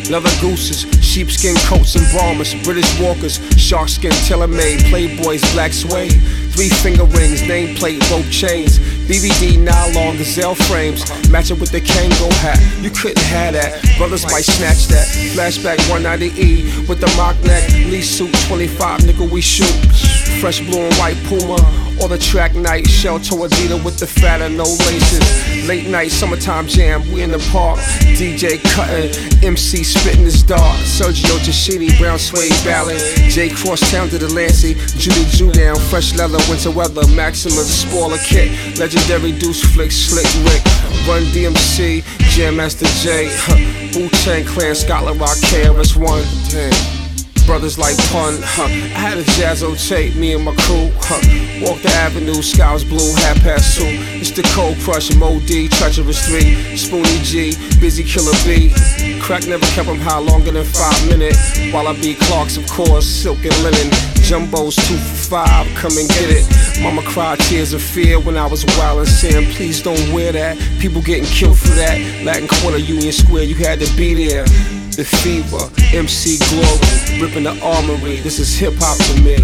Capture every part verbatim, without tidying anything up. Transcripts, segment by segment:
leather gooses, sheepskin coats and bombers, British walkers, sharkskin tailor-made, Playboys, black suede, three finger rings, nameplate, rope chains, B V D nylon gazelle frames, matching with the Kango hat. You couldn't have that, brothers might snatch that. Flashback one ninety E with the mock neck, Lee suit twenty-five, nickel we shoot. Fresh blue and white Puma, or the track night, shell toe Adidas with the fat and no laces. Late night, summertime jam, we in the park. D J cutting, M C spitting his dart. Sergio Tashini, brown suede ballad. J Crosstown to the Lancey, Judy Judown, fresh leather, winter weather, Maximus, spoiler kit, legendary Deuce Flick, Slick Rick, Run D M C, Jam Master J, huh, Wu-Tang Clan, Scotland Rock, K R S One, damn. Brothers like Pun, huh. I had a Jazzo tape, me and my crew, huh. Walk the avenue, sky was blue, half past two. It's the Cold Crush, Mo D, Treacherous three, Spoonie G, Busy Killer B. Crack never kept him high longer than five minutes. While I beat Clarks, of course, silk and linen. Jumbo's two for five, come and get it. Mama cried tears of fear when I was wild and saying, please don't wear that. People getting killed for that. Latin Quarter, Union Square, you had to be there. The Fever, M C Glory, ripping the armory. This is hip hop to me.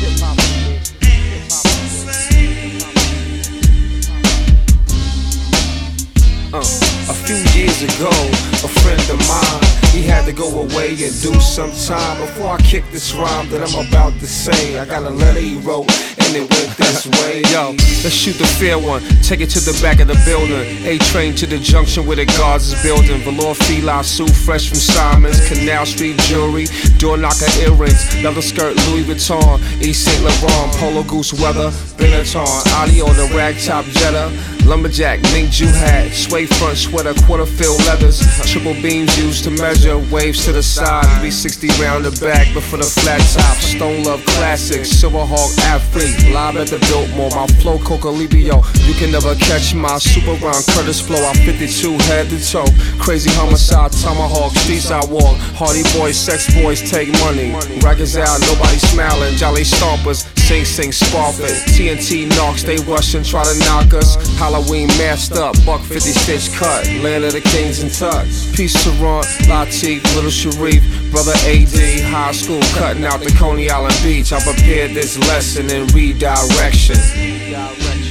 Uh, a few years ago, a friend of mine, he had to go away and do some time. Before I kick this rhyme that I'm about to say, I got a letter he wrote and it went this way. Yo, let's shoot the fair one, take it to the back of the building. A-train to the junction where the guards is building. Velour feline suit fresh from Simon's, Canal Street jewelry, door knocker earrings, leather skirt Louis Vuitton, East Saint Laurent, Polo Goose weather, Benetton, Audi on the ragtop Jetta, lumberjack, mink Jew hat, suede front sweater, quarter fill leathers, triple beams used to measure, waves to the side, three sixty round the back, but for the flat top, Stone Love Classic, Silverhawk Afri, live at the Biltmore, my flow Coca Libio, you can never catch my super round Curtis flow, I'm fifty-two head to toe, crazy homicide, tomahawk, streets I walk, hardy boys, sex boys take money, rackets out, nobody smiling, jolly stompers, sing sing sparping, T N T knocks, they rush and try to knock us, Halloween masked up, buck fifty stitch cut, land of the kings and tucks, Peace to Run, Latif, Little Sharif, brother A D, high school cutting out the Coney Island beach, I prepared this lesson in redirection.